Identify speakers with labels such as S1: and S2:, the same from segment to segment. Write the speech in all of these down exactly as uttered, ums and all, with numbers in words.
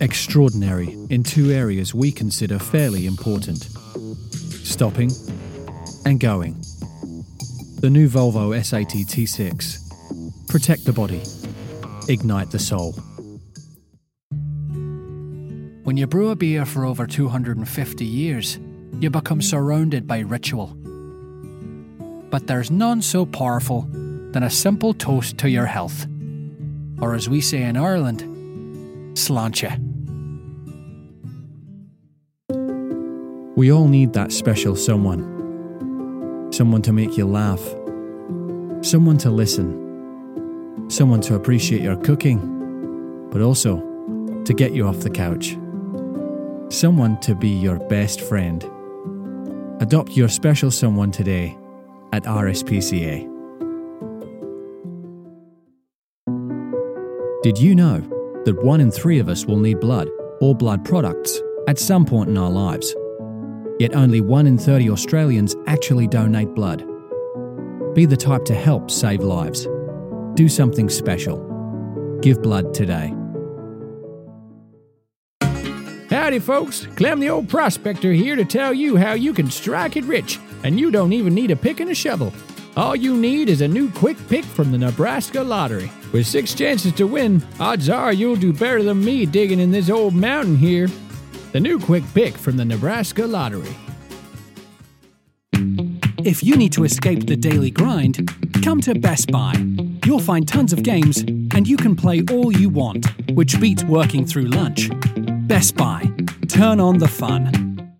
S1: Extraordinary in two areas we consider fairly important: stopping and going. The new Volvo S eighty T six. Protect the body. Ignite the soul.
S2: When you brew a beer for over two hundred fifty years, you become surrounded by ritual. But there's none so powerful than a simple toast to your health. Or as we say in Ireland, sláinte.
S1: We all need that special someone. Someone to make you laugh. Someone to listen. Someone to appreciate your cooking, but also to get you off the couch. Someone to be your best friend. Adopt your special someone today at R S P C A. Did you know that one in three of us will need blood or blood products at some point in our lives? Yet only one in thirty Australians actually donate blood. Be the type to help save lives. Do something special. Give blood today.
S3: Howdy folks, Clem the Old Prospector here to tell you how you can strike it rich, and you don't even need a pick and a shovel. All you need is a new quick pick from the Nebraska Lottery. With six chances to win, odds are you'll do better than me digging in this old mountain here. The new quick pick from the Nebraska Lottery.
S2: If you need to escape the daily grind, come to Best Buy. You'll find tons of games, and you can play all you want, which beats working through lunch. Best Buy. Turn on the fun.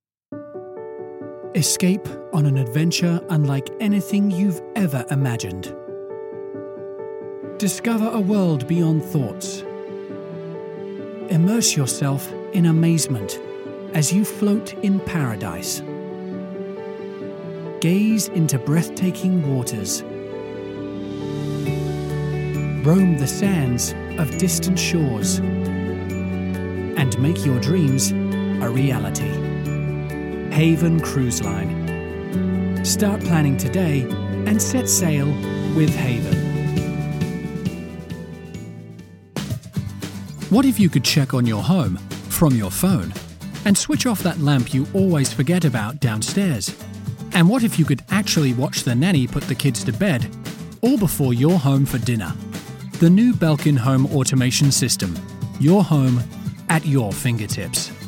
S2: Escape on an adventure unlike anything you've ever imagined. Discover a world beyond thoughts. Immerse yourself in amazement as you float in paradise. Gaze into breathtaking waters. Roam the sands of distant shores. And make your dreams a reality. Haven Cruise Line. Start planning today and set sail with Haven. What if you could check on your home from your phone and switch off that lamp you always forget about downstairs? And what if you could actually watch the nanny put the kids to bed, all before you're home for dinner? The new Belkin Home Automation System. Your home at your fingertips.